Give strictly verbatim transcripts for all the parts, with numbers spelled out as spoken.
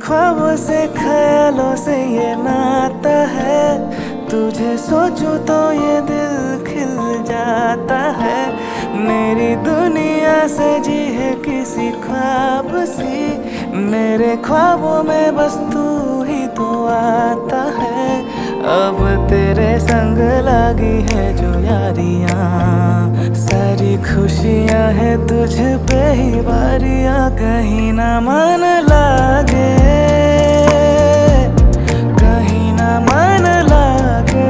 ख्वाबों से ख्यालों से ये नाता है, तुझे सोचूं तो ये दिल खिल जाता है। मेरी दुनिया सजी है किसी ख्वाब सी, मेरे ख्वाबों में बस तू ही तो आता है। अब तेरे संग लगी है जो यारियां, सारी खुशियां है तुझ पे ही बारियां। कहीं ना मन लागे, कहीं ना मन लागे,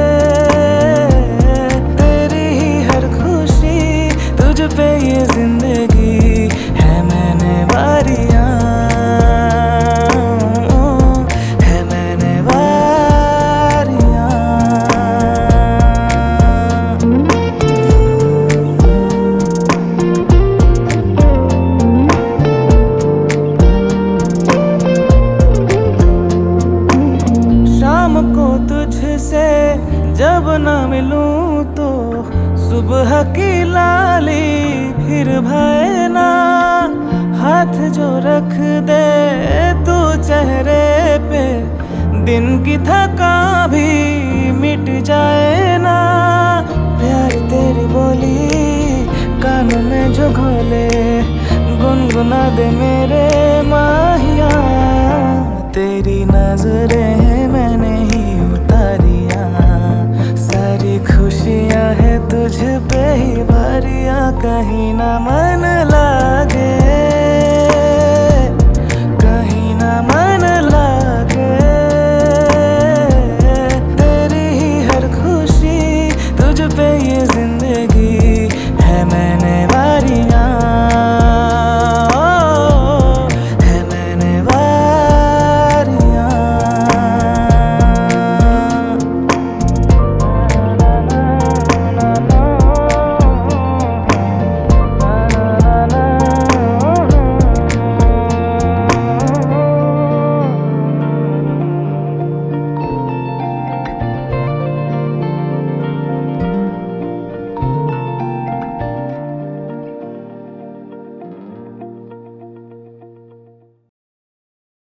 तेरी ही हर खुशी तुझ पे ये जिंदगी है। मैंने बारियां को तुझसे जब ना मिलूं तो सुबह की लाली फिर भय ना। हाथ जो रख दे तू चेहरे पे, दिन की थकान भी मिट जाए ना। प्यार तेरी बोली कानों में जो घोले, गुनगुना दे मेरे माहिया। तेरी नजरें मैंने ही उतारिया, सारी खुशियां है तुझ पे ही बारियां। कहीं ना मन लागे, कहीं ना मन लागे, तेरी ही हर खुशी तुझ पे